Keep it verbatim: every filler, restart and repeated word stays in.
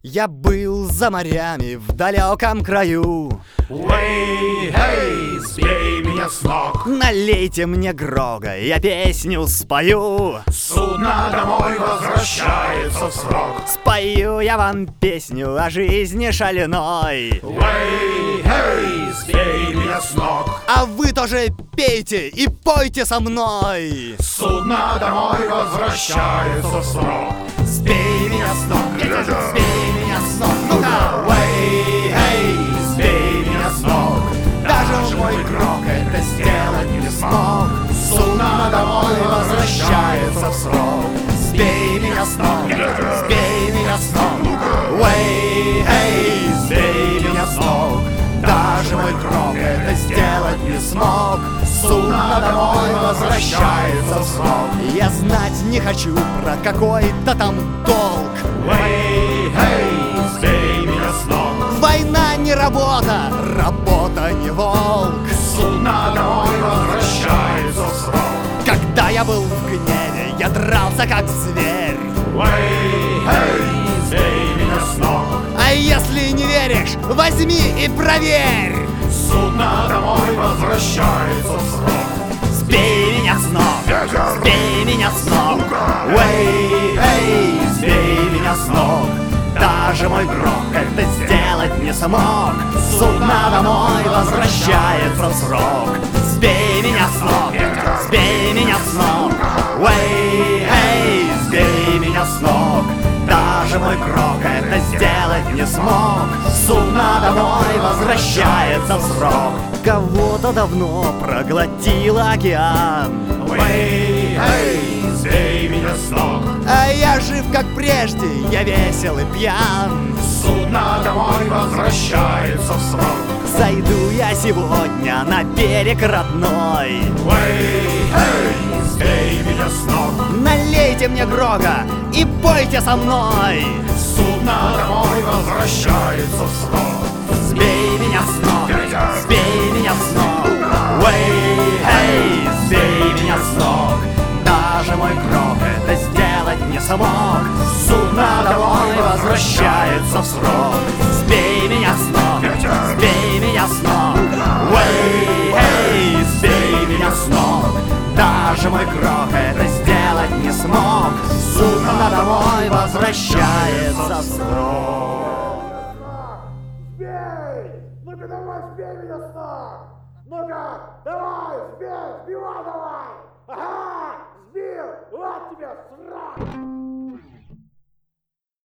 Я был за морями в далеком краю. Эй, эй, сбей меня с ног. Налейте мне Грога, я песню спою. Судно домой возвращается в срок. Спою я вам песню о жизни шальной. Эй, эй, сбей меня с ног. А вы тоже пейте и пойте со мной. Судно домой возвращается в срок. Сбей меня с ног, я тебя сбей меня с ног. Ну-ка, Эй, эй, сбей меня с ног. даже мой Грог это сделать не смог. Судно домой возвращается в срок. Сбей меня с ног, сбей меня с ног. Эй, эй, сбей меня с ног. Даже мой Грог это сделать не смог. Судно домой возвращается в срок. Я знать не хочу про какой-то там долг. Эй, эй, сбей меня с ног. Война не работа, работа не волк. Судно домой возвращается в срок. Когда я был в гневе, я дрался как зверь. Эй, эй, сбей меня с ног. А если не веришь, возьми и проверь. Судно домой возвращается в срок. Сбей меня с ног, сбей меня с ног. Эй, эй, сбей меня с ног. Даже мой Грог это сделать не смог. Судно домой возвращается в срок. Сбей меня с ног, сбей меня с ног. Эй, эй, сбей меня с ног. Даже мой Грог это сделать не смог. Судно домой возвращается в срок. Кого-то давно проглотил океан. Эй, эй, сбей меня с ног. А я жив как прежде, я весел и пьян. Судно домой возвращается в срок. Зайду я сегодня на берег родной. Эй, эй, сбей меня с ног. Налейте мне Грога и пойте со мной. Судно домой возвращается в срок. Сбей меня с ног, сбей меня с ног. Эй, эй, сбей меня с ног. Даже мой Грог это сделать не смог. Судно домой возвращается в срок. Сбей меня с ног, сбей меня с ног. Эй, эй, сбей меня с ног. Даже мой Грог это сделать не смог. Судно домой возвращается в срок. Сбей! Ну-ка давай, сбей меня с ног! Ну-ка, давай, сбей, сбивай давай! Ага, сбил! Вот тебе срок!